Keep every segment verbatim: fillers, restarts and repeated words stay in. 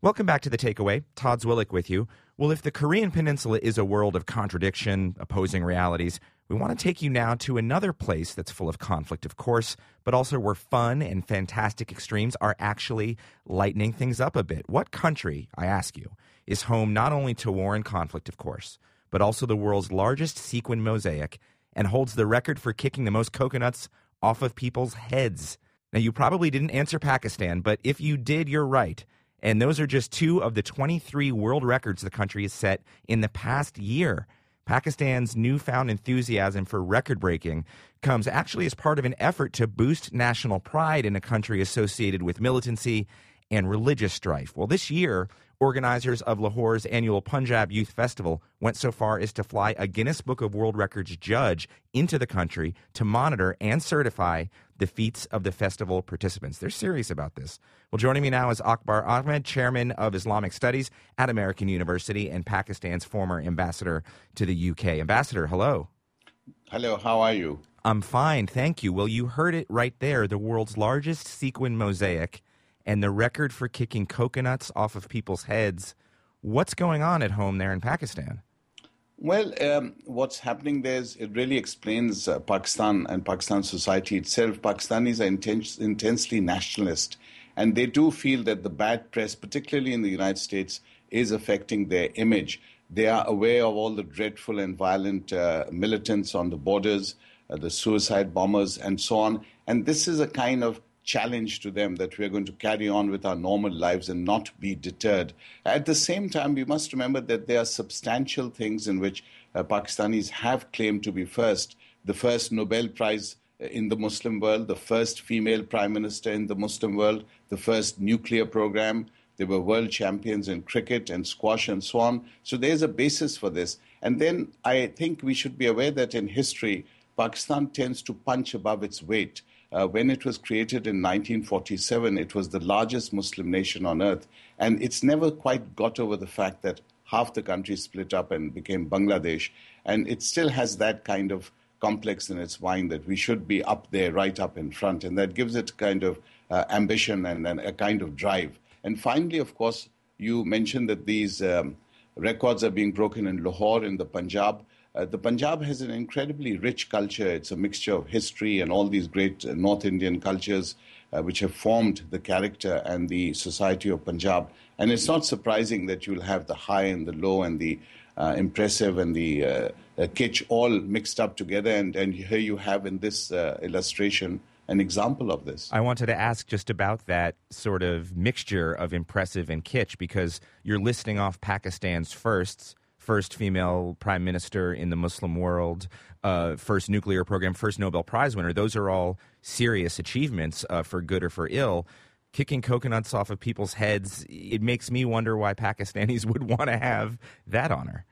Welcome back to The Takeaway. Todd Zwillich with you. Well, if the Korean Peninsula is a world of contradiction, opposing realities, we want to take you now to another place that's full of conflict, of course, but also where fun and fantastic extremes are actually lightening things up a bit. What country, I ask you, is home not only to war and conflict, of course, but also the world's largest sequin mosaic and holds the record for kicking the most coconuts off of people's heads? Now, you probably didn't answer Pakistan, but if you did, you're right. And those are just two of the twenty-three world records the country has set in the past year. Pakistan's newfound enthusiasm for record-breaking comes actually as part of an effort to boost national pride in a country associated with militancy and religious strife. Well, this year, organizers of Lahore's annual Punjab Youth Festival went so far as to fly a Guinness Book of World Records judge into the country to monitor and certify the feats of the festival participants. They're serious about this. Well, joining me now is Akbar Ahmed, chairman of Islamic Studies at American University and Pakistan's former ambassador to the U K. Ambassador, hello. Hello, how are you? I'm fine, thank you. Well, you heard it right there, the world's largest sequin mosaic and the record for kicking coconuts off of people's heads. What's going on at home there in Pakistan? Well, um, what's happening there is it really explains uh, Pakistan and Pakistan society itself. Pakistanis are intense, intensely nationalist, and they do feel that the bad press, particularly in the United States, is affecting their image. They are aware of all the dreadful and violent uh, militants on the borders, uh, the suicide bombers, and so on. And this is a kind of challenge to them that we're going to carry on with our normal lives and not be deterred. At the same time, we must remember that there are substantial things in which uh, Pakistanis have claimed to be first. The first Nobel Prize in the Muslim world, the first female prime minister in the Muslim world, the first nuclear program. They were world champions in cricket and squash and so on. So there's a basis for this. And then I think we should be aware that in history, Pakistan tends to punch above its weight. Uh, when it was created in nineteen forty-seven, it was the largest Muslim nation on earth. And it's never quite got over the fact that half the country split up and became Bangladesh. And it still has that kind of complex in its mind that we should be up there, right up in front. And that gives it kind of uh, ambition and, and a kind of drive. And finally, of course, you mentioned that these um, records are being broken in Lahore, in the Punjab. Uh, the Punjab has an incredibly rich culture. It's a mixture of history and all these great uh, North Indian cultures uh, which have formed the character and the society of Punjab. And it's not surprising that you'll have the high and the low and the uh, impressive and the uh, uh, kitsch all mixed up together. And, and here you have in this uh, illustration an example of this. I wanted to ask just about that sort of mixture of impressive and kitsch, because you're listing off Pakistan's firsts. First female prime minister in the Muslim world, uh, first nuclear program, first Nobel Prize winner. Those are all serious achievements uh, for good or for ill. Kicking coconuts off of people's heads, it makes me wonder why Pakistanis would want to have that honor.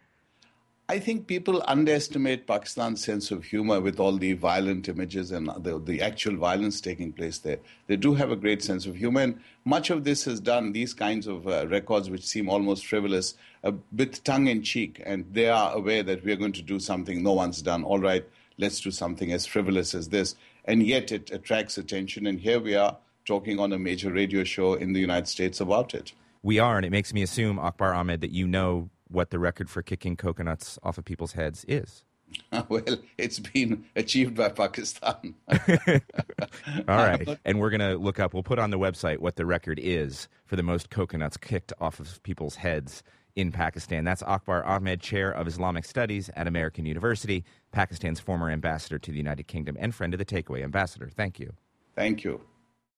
I think people underestimate Pakistan's sense of humor with all the violent images and the, the actual violence taking place there. They do have a great sense of humor, and much of this is done, these kinds of uh, records which seem almost frivolous, uh, with tongue-in-cheek, and they are aware that we are going to do something no one's done. All right, let's do something as frivolous as this. And yet it attracts attention, and here we are talking on a major radio show in the United States about it. We are, and it makes me assume, Akbar Ahmed, that you know what the record for kicking coconuts off of people's heads is. Well, it's been achieved by Pakistan. All right. And we're going to look up, we'll put on the website what the record is for the most coconuts kicked off of people's heads in Pakistan. That's Akbar Ahmed, chair of Islamic Studies at American University, Pakistan's former ambassador to the United Kingdom and friend of The Takeaway. Ambassador, thank you. Thank you.